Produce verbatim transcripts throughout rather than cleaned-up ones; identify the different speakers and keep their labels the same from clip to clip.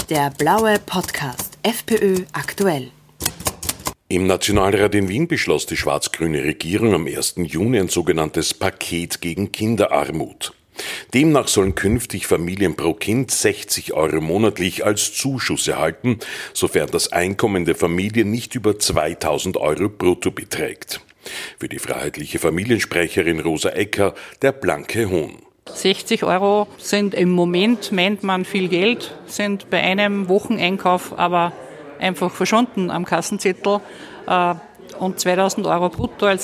Speaker 1: Der blaue Podcast FPÖ aktuell.
Speaker 2: Im Nationalrat in Wien beschloss die schwarz-grüne Regierung am ersten Juni ein sogenanntes Paket gegen Kinderarmut. Demnach sollen künftig Familien pro Kind sechzig Euro monatlich als Zuschuss erhalten, sofern das Einkommen der Familie nicht über zweitausend Euro brutto beträgt. Für die freiheitliche Familiensprecherin Rosa Ecker der blanke Hohn.
Speaker 3: sechzig Euro sind im Moment, meint man, viel Geld, sind bei einem Wocheneinkauf aber einfach verschwunden am Kassenzettel. Und zweitausend Euro brutto als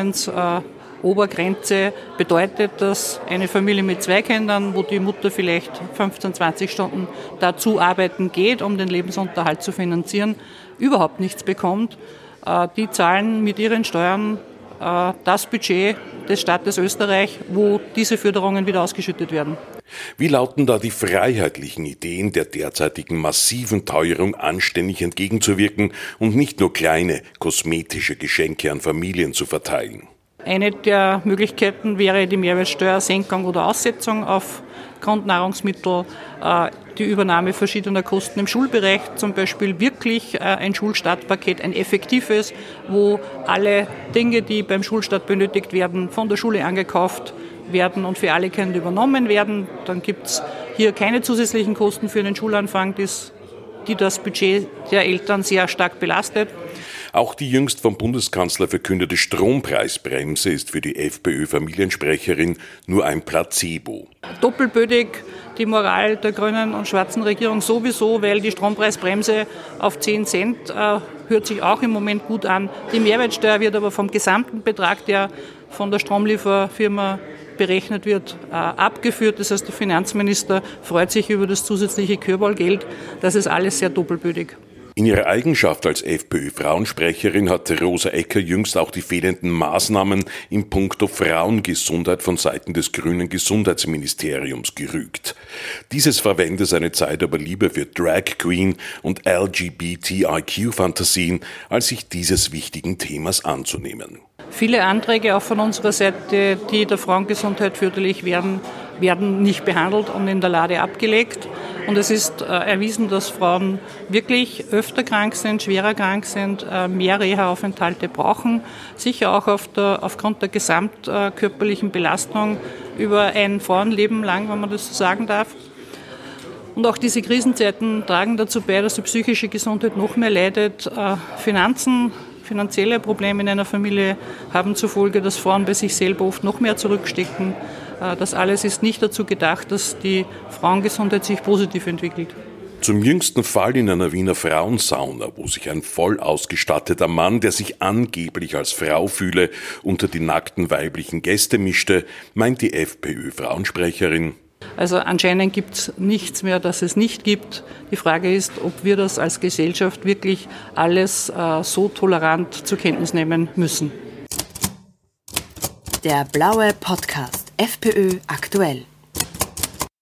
Speaker 3: Einkommensobergrenze bedeutet, dass eine Familie mit zwei Kindern, wo die Mutter vielleicht fünfzehn, zwanzig Stunden dazu arbeiten geht, um den Lebensunterhalt zu finanzieren, überhaupt nichts bekommt. Die zahlen mit ihren Steuern das Budget des Staates Österreich, wo diese Förderungen wieder ausgeschüttet werden.
Speaker 2: Wie lauten da die freiheitlichen Ideen, der derzeitigen massiven Teuerung anständig entgegenzuwirken und nicht nur kleine kosmetische Geschenke an Familien zu verteilen?
Speaker 3: Eine der Möglichkeiten wäre die Mehrwertsteuersenkung oder Aussetzung auf Grundnahrungsmittel, die Übernahme verschiedener Kosten im Schulbereich, zum Beispiel wirklich ein Schulstartpaket, ein effektives, wo alle Dinge, die beim Schulstart benötigt werden, von der Schule angekauft werden und für alle Kinder übernommen werden. Dann gibt es hier keine zusätzlichen Kosten für den Schulanfang, die das Budget der Eltern sehr stark belastet.
Speaker 2: Auch die jüngst vom Bundeskanzler verkündete Strompreisbremse ist für die FPÖ-Familiensprecherin nur ein Placebo.
Speaker 3: Doppelbödig die Moral der grünen und schwarzen Regierung sowieso, weil die Strompreisbremse auf zehn Cent äh, hört sich auch im Moment gut an. Die Mehrwertsteuer wird aber vom gesamten Betrag, der von der Stromlieferfirma berechnet wird, äh, abgeführt. Das heißt, der Finanzminister freut sich über das zusätzliche Körballgeld. Das ist alles sehr doppelbödig.
Speaker 2: In ihrer Eigenschaft als FPÖ-Frauensprecherin hatte Rosa Ecker jüngst auch die fehlenden Maßnahmen in puncto Frauengesundheit von Seiten des grünen Gesundheitsministeriums gerügt. Dieses verwende seine Zeit aber lieber für Drag Queen und L G B T I Q-Fantasien, als sich dieses wichtigen Themas anzunehmen.
Speaker 3: Viele Anträge auch von unserer Seite, die der Frauengesundheit förderlich werden, werden nicht behandelt und in der Lade abgelegt. Und es ist äh, erwiesen, dass Frauen wirklich öfter krank sind, schwerer krank sind, äh, mehr Reha-Aufenthalte brauchen, sicher auch auf der, aufgrund der gesamtkörperlichen Belastung über ein Frauenleben lang, wenn man das so sagen darf. Und auch diese Krisenzeiten tragen dazu bei, dass die psychische Gesundheit noch mehr leidet. Äh, Finanzen, finanzielle Probleme in einer Familie haben zur Folge, dass Frauen bei sich selber oft noch mehr zurückstecken. Das alles ist nicht dazu gedacht, dass die Frauengesundheit sich positiv entwickelt.
Speaker 2: Zum jüngsten Fall in einer Wiener Frauensauna, wo sich ein voll ausgestatteter Mann, der sich angeblich als Frau fühle, unter die nackten weiblichen Gäste mischte, meint die FPÖ-Frauensprecherin.
Speaker 3: Also anscheinend gibt es nichts mehr, das es nicht gibt. Die Frage ist, ob wir das als Gesellschaft wirklich alles äh, so tolerant zur Kenntnis nehmen müssen.
Speaker 1: Der blaue Podcast FPÖ aktuell.